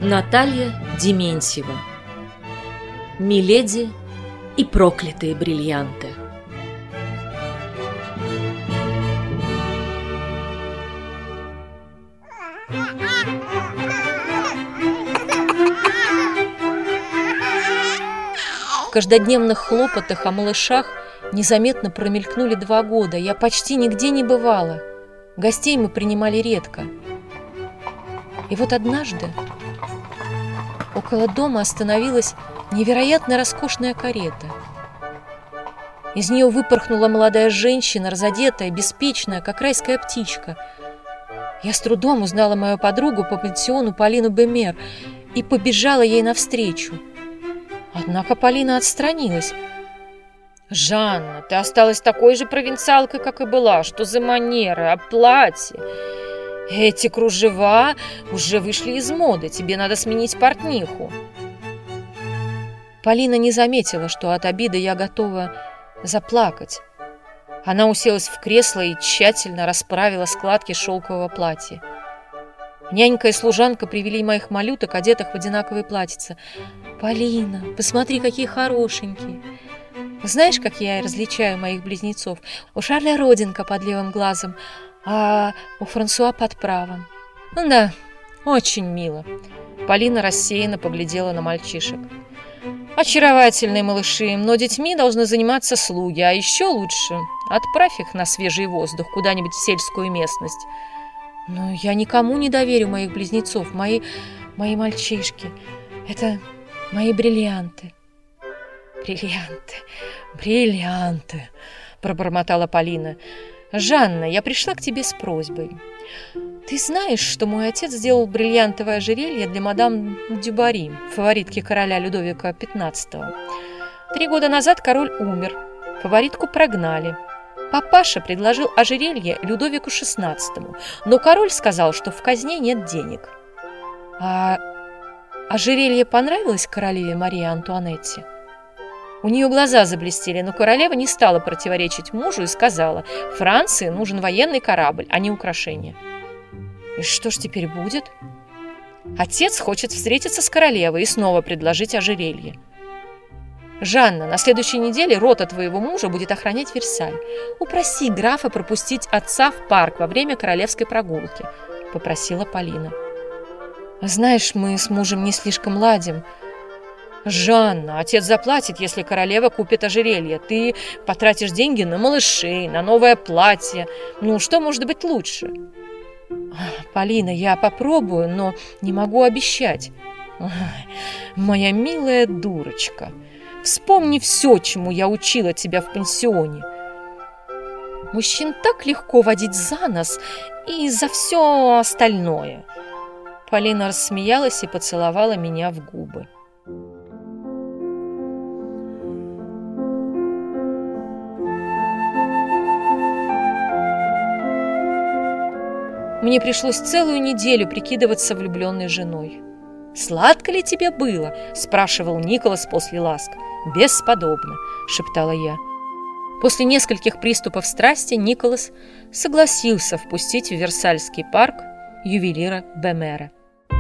Наталья Дементьева. Миледи и проклятые бриллианты. В каждодневных хлопотах о малышах незаметно промелькнули 2 года. Я почти нигде не бывала. Гостей мы принимали редко. И вот однажды около дома остановилась невероятно роскошная карета. Из нее выпорхнула молодая женщина, разодетая, беспечная, как райская птичка. Я с трудом узнала мою подругу по пансиону Полину Бемер и побежала ей навстречу. Однако Полина отстранилась. «Жанна, ты осталась такой же провинциалкой, как и была. Что за манеры, а платье? Эти кружева уже вышли из моды, тебе надо сменить портниху». Полина не заметила, что от обиды я готова заплакать. Она уселась в кресло и тщательно расправила складки шелкового платья. Нянька и служанка привели моих малюток, одетых в одинаковые платьица. «Полина, посмотри, какие хорошенькие! Знаешь, как я различаю моих близнецов? У Шарля родинка под левым глазом, а у Франсуа под правым». «Да, очень мило». Полина рассеянно поглядела на мальчишек. «Очаровательные малыши, но детьми должны заниматься слуги, а еще лучше отправь их на свежий воздух куда-нибудь в сельскую местность». «Но я никому не доверю моих близнецов, мои мальчишки. Это мои бриллианты». «Бриллианты», – пробормотала Полина. «Жанна, я пришла к тебе с просьбой. Ты знаешь, что мой отец сделал бриллиантовое ожерелье для мадам Дюбари, фаворитки короля Людовика XV. 3 года назад король умер, фаворитку прогнали. Папаша предложил ожерелье Людовику XVI, но король сказал, что в казне нет денег». «А ожерелье понравилось королеве Марии Антуанетте?» У нее глаза заблестели, но королева не стала противоречить мужу и сказала: «Франции нужен военный корабль, а не украшение». «И что ж теперь будет?» «Отец хочет встретиться с королевой и снова предложить ожерелье». «Жанна, на следующей неделе рота твоего мужа будет охранять Версаль. Упроси графа пропустить отца в парк во время королевской прогулки», – попросила Полина. «Знаешь, мы с мужем не слишком ладим». «Жанна, отец заплатит, если королева купит ожерелье. Ты потратишь деньги на малышей, на новое платье. Ну, что может быть лучше?» «Полина, я попробую, но не могу обещать». «Моя милая дурочка, вспомни все, чему я учила тебя в пансионе. Мужчин так легко водить за нос и за все остальное». Полина рассмеялась и поцеловала меня в губы. Мне пришлось целую неделю прикидываться влюбленной женой. «Сладко ли тебе было?» – спрашивал Николас после ласк. «Бесподобно», – шептала я. После нескольких приступов страсти Николас согласился впустить в Версальский парк ювелира Бемера.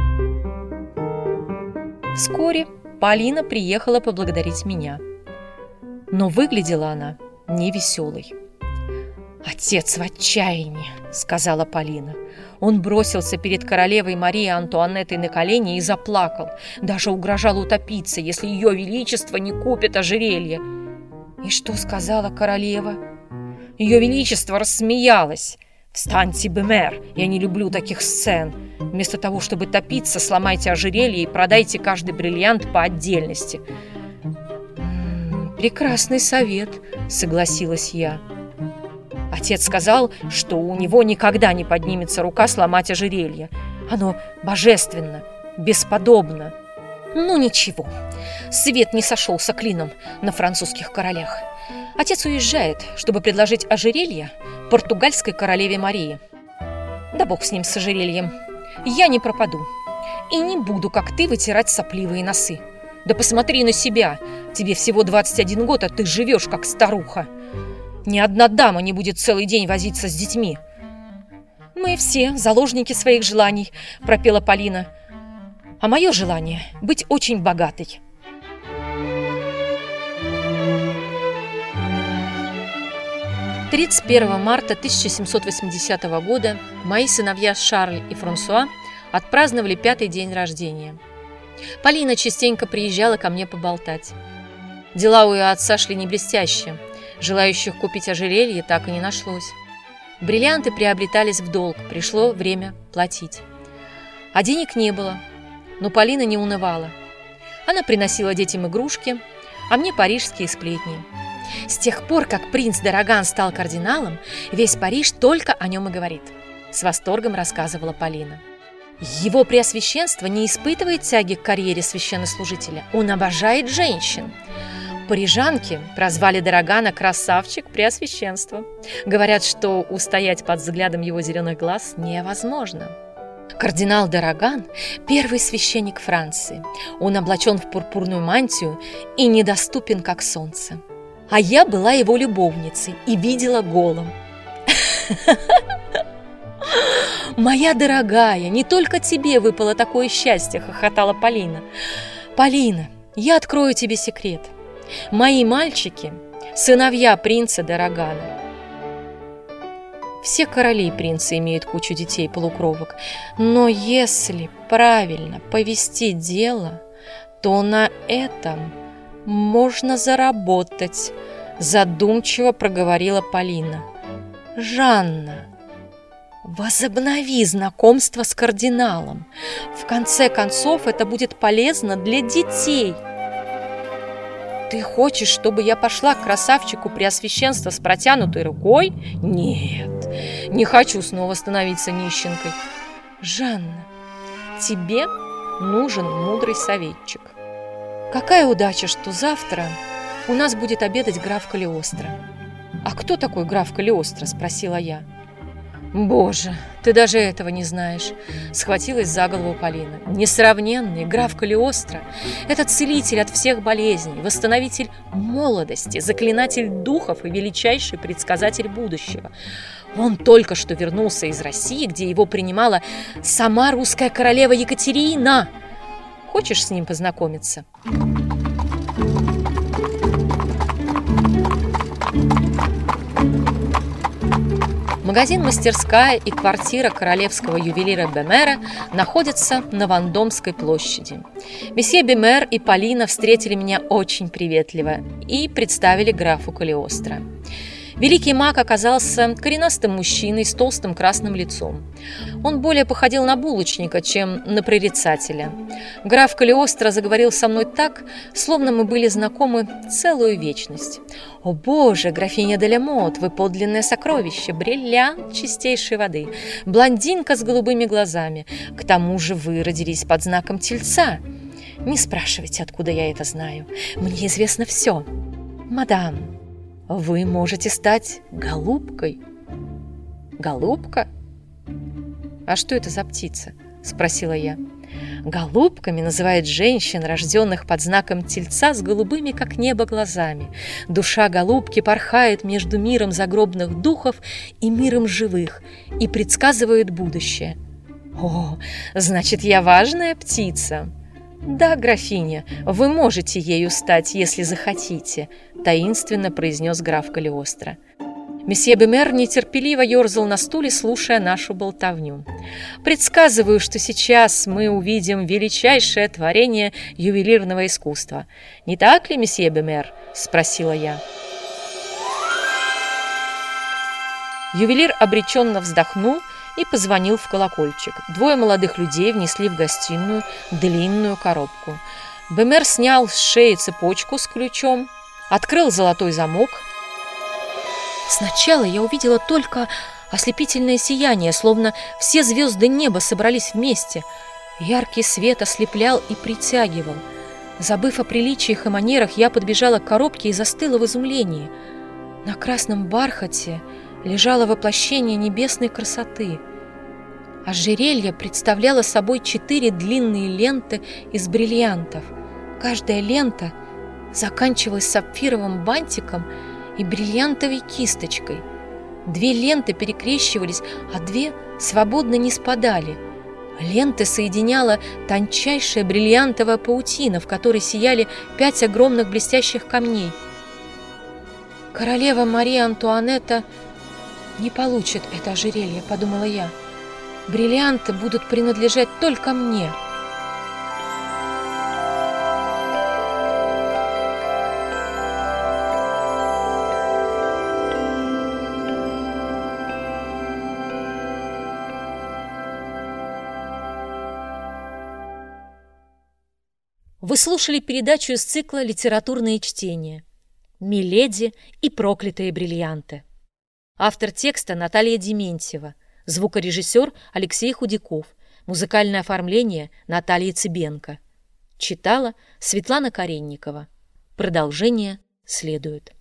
Вскоре Полина приехала поблагодарить меня. Но выглядела она невеселой. «Отец в отчаянии», — сказала Полина. Он бросился перед королевой Марией Антуанеттой на колени и заплакал. Даже угрожал утопиться, если ее величество не купит ожерелье. И что сказала королева? Ее величество рассмеялось. «Встаньте, Бемер, я не люблю таких сцен. Вместо того, чтобы топиться, сломайте ожерелье и продайте каждый бриллиант по отдельности». «Прекрасный совет», — согласилась я. Отец сказал, что у него никогда не поднимется рука сломать ожерелье. Оно божественно, бесподобно. Ну ничего, свет не сошелся клином на французских королях. Отец уезжает, чтобы предложить ожерелье португальской королеве Марии. Да бог с ним, с ожерельем. Я не пропаду и не буду, как ты, вытирать сопливые носы. Да посмотри на себя, тебе всего 21 год, а ты живешь как старуха. Ни одна дама не будет целый день возиться с детьми. «Мы все заложники своих желаний», – пропела Полина. А мое желание – быть очень богатой. – 31 марта 1780 года мои сыновья Шарль и Франсуа отпраздновали 5-й день рождения. Полина частенько приезжала ко мне поболтать. Дела у ее отца шли не блестяще. Желающих купить ожерелье так и не нашлось. Бриллианты приобретались в долг, пришло время платить. А денег не было, но Полина не унывала. Она приносила детям игрушки, а мне парижские сплетни. С тех пор, как принц Дараган стал кардиналом, весь Париж только о нем и говорит. С восторгом рассказывала Полина. Его преосвященство не испытывает тяги к карьере священнослужителя. Он обожает женщин. Парижанки прозвали Дарагана «красавчик преосвященства». Говорят, что устоять под взглядом его зеленых глаз невозможно. Кардинал Дараган – первый священник Франции. Он облачен в пурпурную мантию и недоступен, как солнце. А я была его любовницей и видела голым. «Моя дорогая, не только тебе выпало такое счастье», – хохотала Полина. «Полина, я открою тебе секрет. Мои мальчики – сыновья принца Дарагана». Все короли и принцы имеют кучу детей-полукровок, но если правильно повести дело, то на этом можно заработать, задумчиво проговорила Полина. «Жанна, возобнови знакомство с кардиналом. В конце концов, это будет полезно для детей». «Ты хочешь, чтобы я пошла к красавчику преосвященства с протянутой рукой?» «Нет, не хочу снова становиться нищенкой». «Жанна, тебе нужен мудрый советчик. Какая удача, что завтра у нас будет обедать граф Калиостро». «А кто такой граф Калиостро?» – спросила я. «Боже, ты даже этого не знаешь», – схватилась за голову Полина. «Несравненный граф Калиостро – это целитель от всех болезней, восстановитель молодости, заклинатель духов и величайший предсказатель будущего. Он только что вернулся из России, где его принимала сама русская королева Екатерина. Хочешь с ним познакомиться?» Магазин-мастерская и квартира королевского ювелира Бемера находятся на Вандомской площади. Месье Бемер и Полина встретили меня очень приветливо и представили графу Калиостро. Великий маг оказался коренастым мужчиной с толстым красным лицом. Он более походил на булочника, чем на прорицателя. Граф Калиостро заговорил со мной так, словно мы были знакомы целую вечность. «О боже, графиня де ля Мот, вы подлинное сокровище, бриллиант чистейшей воды, блондинка с голубыми глазами. К тому же вы родились под знаком Тельца. Не спрашивайте, откуда я это знаю. Мне известно все. Мадам, вы можете стать голубкой». «Голубка? А что это за птица?» – спросила я. «Голубками называют женщин, рожденных под знаком Тельца с голубыми, как небо, глазами. Душа голубки порхает между миром загробных духов и миром живых и предсказывает будущее». «О, значит, я важная птица?» «Да, графиня, вы можете ею стать, если захотите», – таинственно произнес граф Калиостро. Месье Бемер нетерпеливо ерзал на стуле, слушая нашу болтовню. «Предсказываю, что сейчас мы увидим величайшее творение ювелирного искусства. Не так ли, месье Бемер?» – спросила я. Ювелир обреченно вздохнул и позвонил в колокольчик. Двое молодых людей внесли в гостиную длинную коробку. Бемер снял с шеи цепочку с ключом, открыл золотой замок. Сначала я увидела только ослепительное сияние, словно все звезды неба собрались вместе. Яркий свет ослеплял и притягивал. Забыв о приличиях и манерах, я подбежала к коробке и застыла в изумлении. На красном бархате лежало воплощение небесной красоты. Ожерелье представляло собой 4 длинные ленты из бриллиантов. Каждая лента заканчивалась сапфировым бантиком и бриллиантовой кисточкой. 2 ленты перекрещивались, а 2 свободно не спадали. Ленты соединяла тончайшая бриллиантовая паутина, в которой сияли 5 огромных блестящих камней. «Королева Мария Антуанетта не получит это ожерелье», — подумала я. «Бриллианты будут принадлежать только мне». Вы слушали передачу из цикла «Литературные чтения» «Миледи и проклятые бриллианты». Автор текста Наталья Дементьева, звукорежиссер Алексей Худяков, музыкальное оформление Наталья Цыбенко. Читала Светлана Каренникова. Продолжение следует.